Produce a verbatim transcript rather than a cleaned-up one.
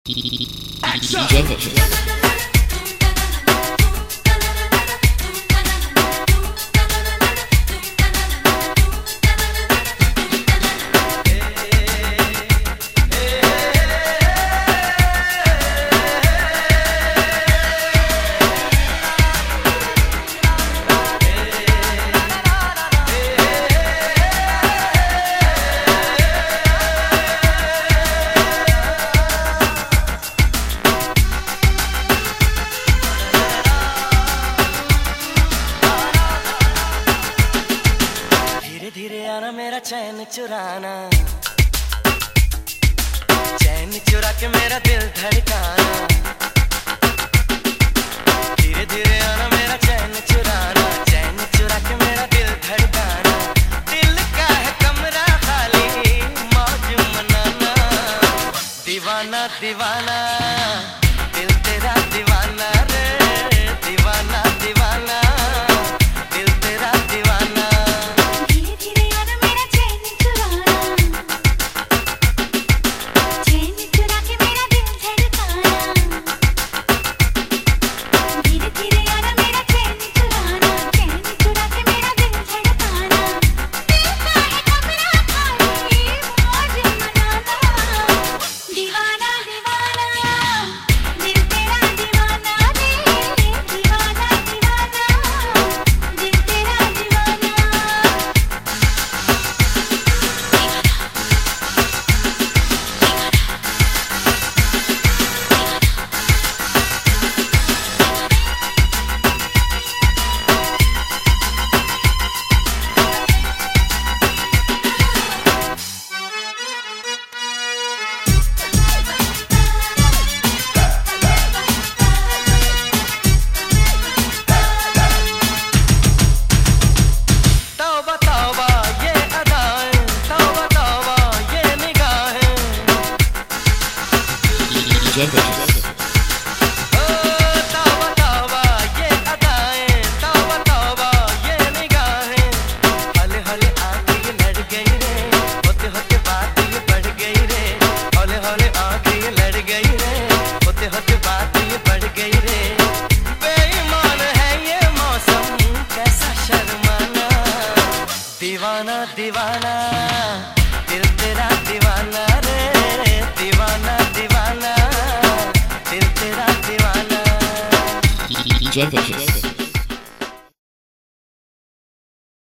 D J Vicious. धीरे आना मेरा चैन चुराना, चैन चुरा के मेरा दिल धड़काना। धीरे धीरे आना मेरा चैन चुराना, चैन चुरा के मेरा दिल धड़काना। दिल का है कमरा खाली, मौज मनाना। दीवाना दीवाना दिल तेरा दीवाना रे, दीवाना दीवाना दिल तेरा दीवाना। D J Vicious. दीवाना दीवाना दिल तेरा दीवाना रे, दीवाना दीवाना दिल तेरा दीवाना। D J Vicious.